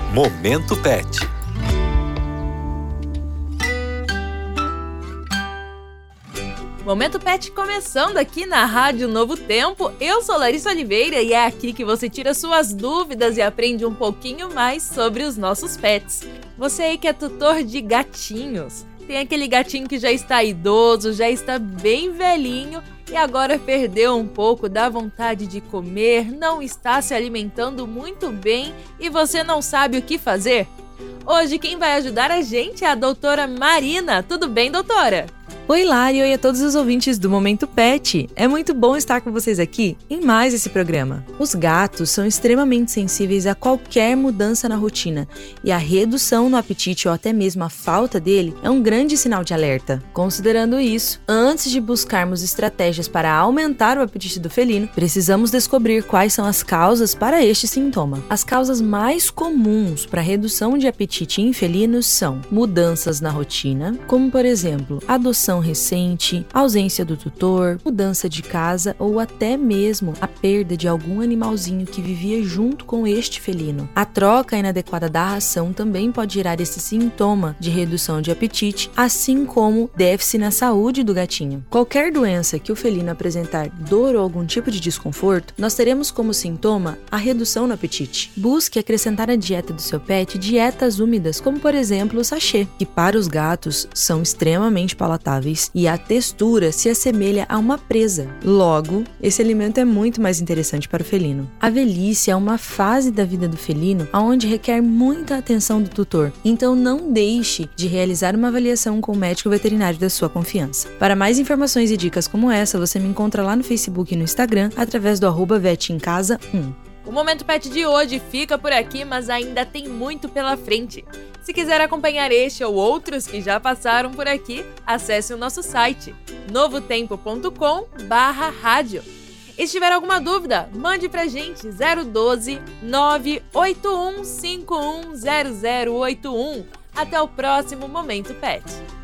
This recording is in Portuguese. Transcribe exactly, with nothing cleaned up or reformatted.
Momento Pet. Momento Pet começando aqui na Rádio Novo Tempo. Eu sou Larissa Oliveira e é aqui que você tira suas dúvidas e aprende um pouquinho mais sobre os nossos pets. Você aí que é tutor de gatinhos, tem aquele gatinho que já está idoso, já está bem velhinho e agora perdeu um pouco da vontade de comer, não está se alimentando muito bem e você não sabe o que fazer? Hoje quem vai ajudar a gente é a doutora Marina. Tudo bem, doutora? Oi, Lari, e oi a todos os ouvintes do Momento Pet. É muito bom estar com vocês aqui em mais esse programa. Os gatos são extremamente sensíveis a qualquer mudança na rotina e a redução no apetite ou até mesmo a falta dele é um grande sinal de alerta. Considerando isso, antes de buscarmos estratégias para aumentar o apetite do felino, precisamos descobrir quais são as causas para este sintoma. As causas mais comuns para a redução de apetite em felinos são mudanças na rotina, como por exemplo, adoção recente, ausência do tutor, mudança de casa ou até mesmo a perda de algum animalzinho que vivia junto com este felino. A troca inadequada da ração também pode gerar esse sintoma de redução de apetite, assim como déficit na saúde do gatinho. Qualquer doença que o felino apresentar dor ou algum tipo de desconforto, nós teremos como sintoma a redução no apetite. Busque acrescentar à dieta do seu pet dietas úmidas, como por exemplo o sachê, que para os gatos são extremamente palatáveis e a textura se assemelha a uma presa. Logo, esse alimento é muito mais interessante para o felino. A velhice é uma fase da vida do felino onde requer muita atenção do tutor, então não deixe de realizar uma avaliação com o médico veterinário da sua confiança. Para mais informações e dicas como essa, você me encontra lá no Facebook e no Instagram através do arroba vetemcasa um. O Momento Pet de hoje fica por aqui, mas ainda tem muito pela frente. Se quiser acompanhar este ou outros que já passaram por aqui, acesse o nosso site novotempo ponto com barra rádio. E se tiver alguma dúvida, mande pra gente zero um dois, nove oito um cinco um zero zero oito um. Até o próximo Momento Pet.